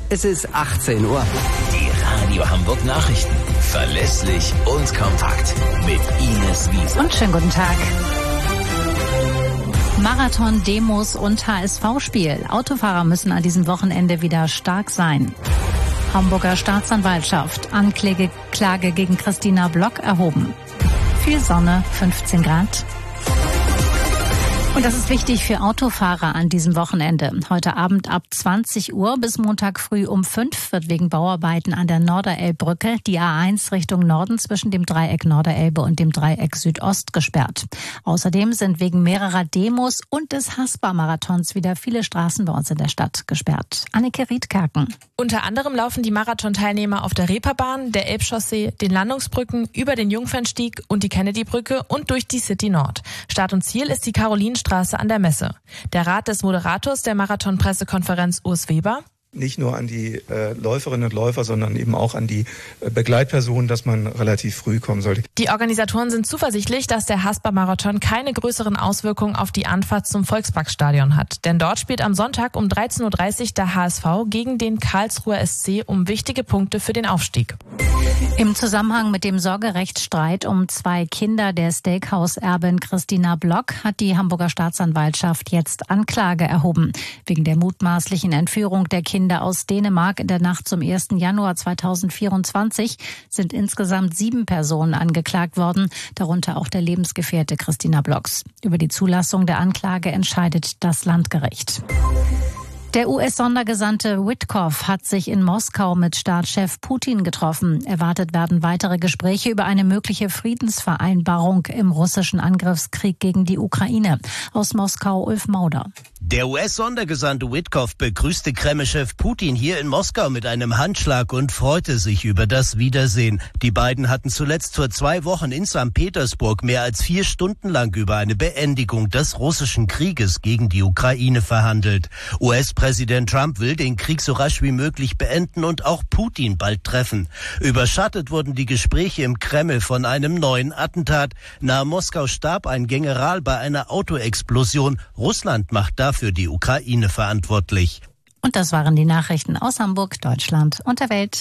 Es ist 18 Uhr. Die Radio Hamburg Nachrichten. Verlässlich und kompakt. Mit Ines Wiese. Und schönen guten Tag. Marathon, Demos und HSV-Spiel. Autofahrer müssen an diesem Wochenende wieder stark sein. Hamburger Staatsanwaltschaft. Anklage gegen Christina Block erhoben. Viel Sonne, 15 Grad. Und das ist wichtig für Autofahrer an diesem Wochenende. Heute Abend ab 20 Uhr bis Montag früh um 5 wird wegen Bauarbeiten an der Norderelbbrücke die A1 Richtung Norden zwischen dem Dreieck Norderelbe und dem Dreieck Südost gesperrt. Außerdem sind wegen mehrerer Demos und des Haspa-Marathons wieder viele Straßen bei uns in der Stadt gesperrt. Anneke Riedkerken. Unter anderem laufen die Marathonteilnehmer auf der Reeperbahn, der Elbchaussee, den Landungsbrücken, über den Jungfernstieg und die Kennedybrücke und durch die City Nord. Start und Ziel ist die Carolinenstraße an der Messe. Der Rat des Moderators der Marathon-Pressekonferenz, Urs Weber: Nicht nur an die Läuferinnen und Läufer, sondern eben auch an die Begleitpersonen, dass man relativ früh kommen sollte. Die Organisatoren sind zuversichtlich, dass der Haspa-Marathon keine größeren Auswirkungen auf die Anfahrt zum Volksparkstadion hat. Denn dort spielt am Sonntag um 13.30 Uhr der HSV gegen den Karlsruher SC um wichtige Punkte für den Aufstieg. Im Zusammenhang mit dem Sorgerechtsstreit um 2 Kinder der Steakhouse-Erbin Christina Block hat die Hamburger Staatsanwaltschaft jetzt Anklage erhoben. Wegen der mutmaßlichen Entführung der Kinder aus Dänemark in der Nacht zum 1. Januar 2024 sind insgesamt 7 Personen angeklagt worden, darunter auch der Lebensgefährte Christina Blocks. Über die Zulassung der Anklage entscheidet das Landgericht. Der US-Sondergesandte Witkoff hat sich in Moskau mit Staatschef Putin getroffen. Erwartet werden weitere Gespräche über eine mögliche Friedensvereinbarung im russischen Angriffskrieg gegen die Ukraine. Aus Moskau Ulf Mauder. Der US-Sondergesandte Witkoff begrüßte Kreml-Chef Putin hier in Moskau mit einem Handschlag und freute sich über das Wiedersehen. Die beiden hatten zuletzt vor 2 Wochen in St. Petersburg mehr als 4 Stunden lang über eine Beendigung des russischen Krieges gegen die Ukraine verhandelt. US-Präsident Trump will den Krieg so rasch wie möglich beenden und auch Putin bald treffen. Überschattet wurden die Gespräche im Kreml von einem neuen Attentat. Nahe Moskau starb ein General bei einer Autoexplosion. Russland macht dafür die Ukraine verantwortlich. Und das waren die Nachrichten aus Hamburg, Deutschland und der Welt.